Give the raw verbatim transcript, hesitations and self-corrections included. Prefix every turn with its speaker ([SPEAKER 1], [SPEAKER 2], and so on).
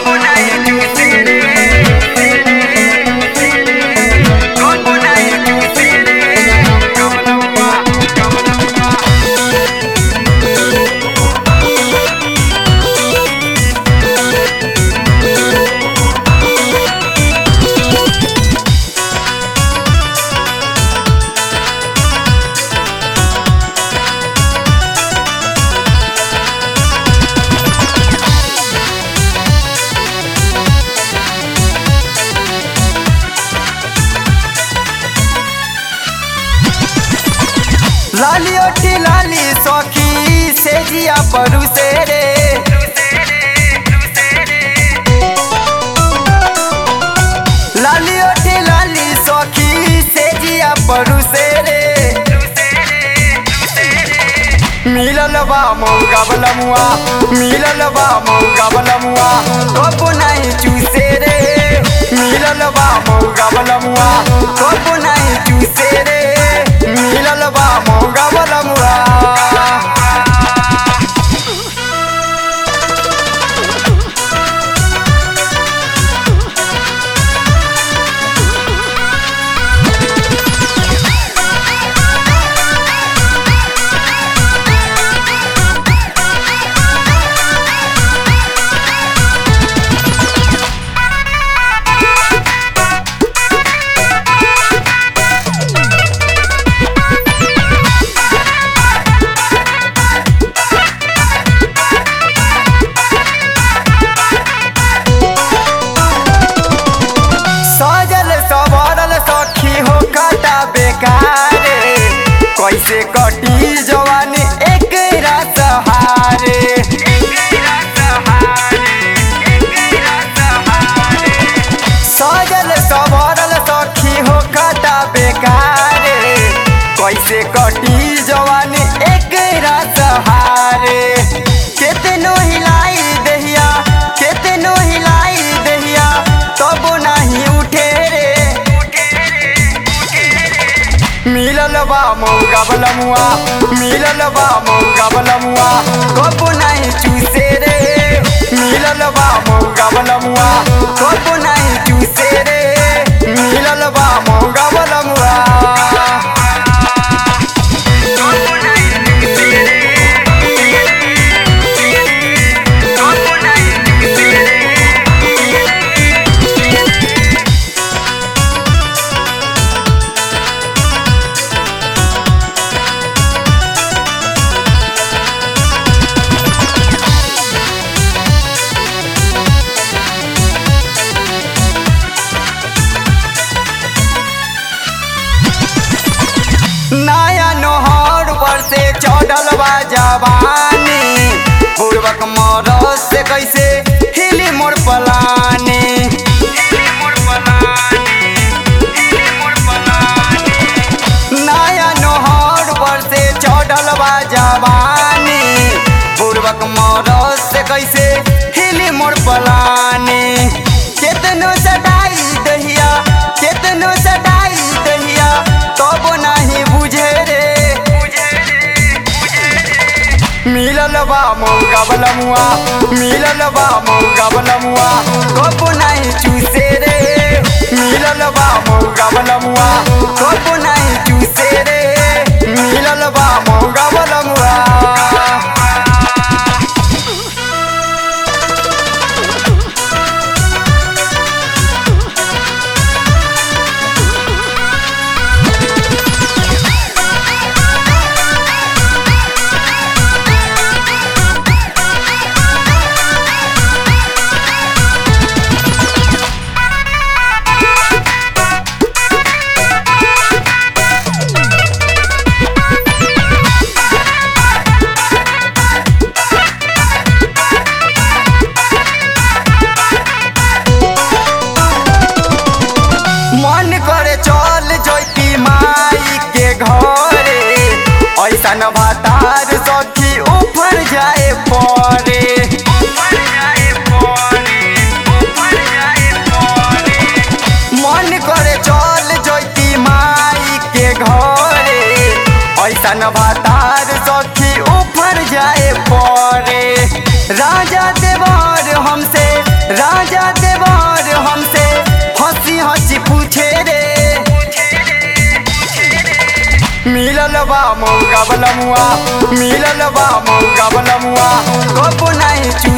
[SPEAKER 1] लाली ओठी लाली सखी से जिया परू से रे लाली ओठी लाली सखी से जिया परू से रे मिलल बा मौका बलमुआ मिलल बा मौका बलमुआ तो नहीं चूसे रे मिलल बा मौका बलमुआ तो नहीं चूसे रे मिलल बा मौका बलमुआ कैसे कटी जवानी एक रात हारे सजल सवरल सखी हो कटा बेकारे कैसे कटी जवानी एक रात हारे केतनो हिलाई दहिया केतनो हिलाई दहिया तब नहीं उठे रे मिलल बा मौका बलमुआ मिलल बा मौका बलमुआ कब नहीं चूसे रे मिलल बा मौका बलमुआ कब नहीं चूसे रे मिलल बा मौका बलमुआ नया नोहर पर से चढ़ल बा जवानी पूर्वक मरस से कैसे हिली मोर पलानी नया नोहर पर से चढ़ल बा जवानी पूर्वक मरस से कैसे हिली मोर पलानी केतनो सटाई दहिया केतनो सटाई दहिया तब नहीं बुझे रे मिलल बा मौका बलमुआ मिलल बा मौका बलमुआ कब नहीं चूसे रे मिलल बा मौका बलमुआ कब नहीं चूसे रे मिलल बा मौका बलमुआ मन करे चल जैती माई के घरे ऐसन भातार सखी ऊपर जाए परे मन करे चल जैती माई के घरे ऐसन भातार सखी ऊपर जाए परे राजा देवर हमसे राजा देवर हमसे हंसी हंसी पूछे रे मिलल बा मौका बलमुआ मिलल बा मौका बलमुआ कब नहीं चू